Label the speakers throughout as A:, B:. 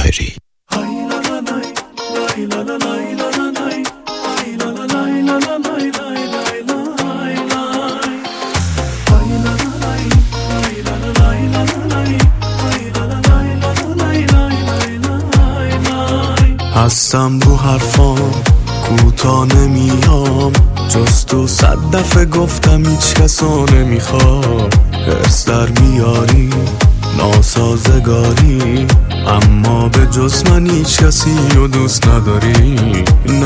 A: طاهری.
B: هستم رو حرفام کوتا نمیام، جز تو 100 دفعه گفتم هیچ کسا نمیخوام. حرص در میاری ناسازگاری، اما به جز من هیچ کسی رو دوست نداری.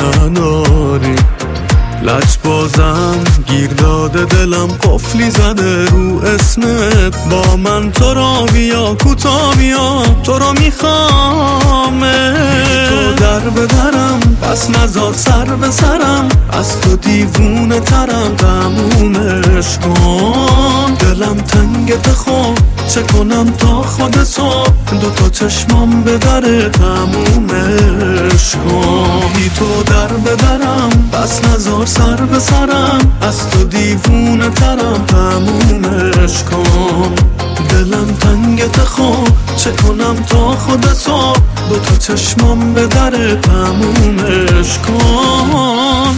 B: لج بازم گیر داده دلم، قفلی زده رو اسمت. با من تو را بیا کوتا بیا، تو رو میخوام. تو در بدرم پس نزار سر به سرم، از تو دیوونه ترم تمومش کن. دلم تنگ بخواب چه کنم تا خود صبح، 2 چشمام به در تمومش کن. بی تو در بدرم پس نزار سر به سرم، از تو دیوونه ترم تمومش کن. دلم تنگ خواب چه کنم تا خود صبح، 2 چشمام به در تمومش کن.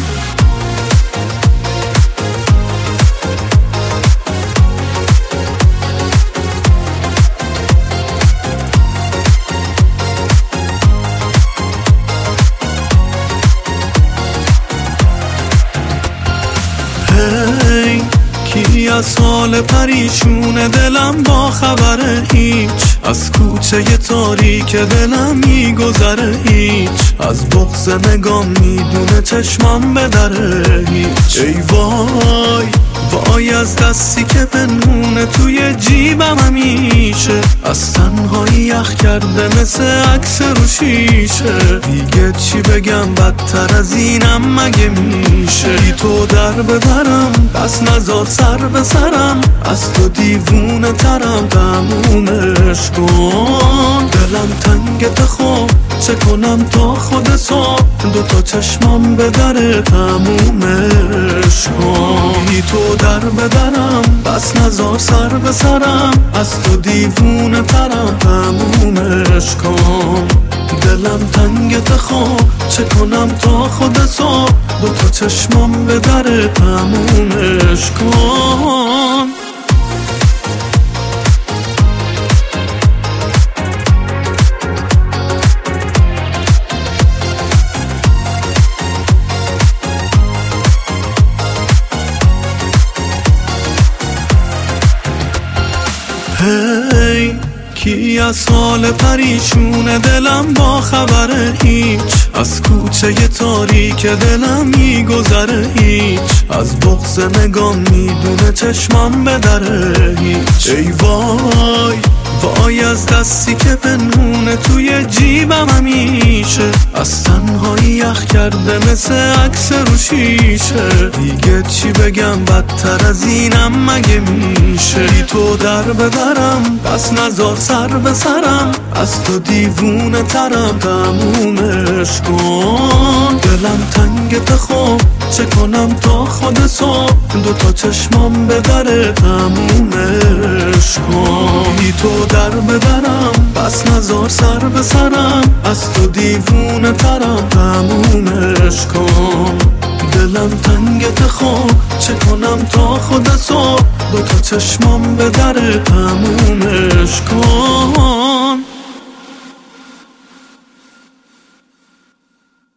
B: کی از حال پریشون دلم با خبره هیچ، از کوچه تاریک دلم میگذره هیچ، از بغض نگام میدونه چشمم به دره هیچ. ای وای وای از دستی که پنهونه توی جیبم همیشه، از تنهایی یخ کرده مثل عکس رو شیشه. دیگه چی بگم بدتر از اینم مگه میشه؟ بی تو در ببرم پس نزار سر به سرم، از تو دیوونه ترم تمومش کن. دلم تنگ خواب چه کنم تا خود صبح، 2 چشمام به در تمومش کن. بی تو در بدرم پس نزار سر به سرم، از تو دیوونه ترم تمومش کن. دلم تنگ خواب چه کنم تا خود صبح، 2 چشمام به در تمومش کن. کی از حال پریشون دلم با خبره هیچ، از کوچه تاریک دلم میگذره هیچ، از بغض نگام میدونه چشمم به دره هیچ. ای وای وای از دستی که پنهونه توی جیبم همیشه، از تنهایی یخ کرده مثل عکس رو شیشه. دیگه چی بگم بدتر از اینم مگه میشه؟ بی تو در بدرم پس نزار سر به سرم، از تو دیوونه ترم تمومش کن. دلم تنگ خواب چه کنم تا خود صبح، 2 چشمام به در تمومش کن. بی تو در ببرم پس نزار سر به سرم، از تو دیوونه ترم تمومش کن. دلم تنگ خواب چه کنم تا خود صبح، 2 چشمام به در تمومش کن.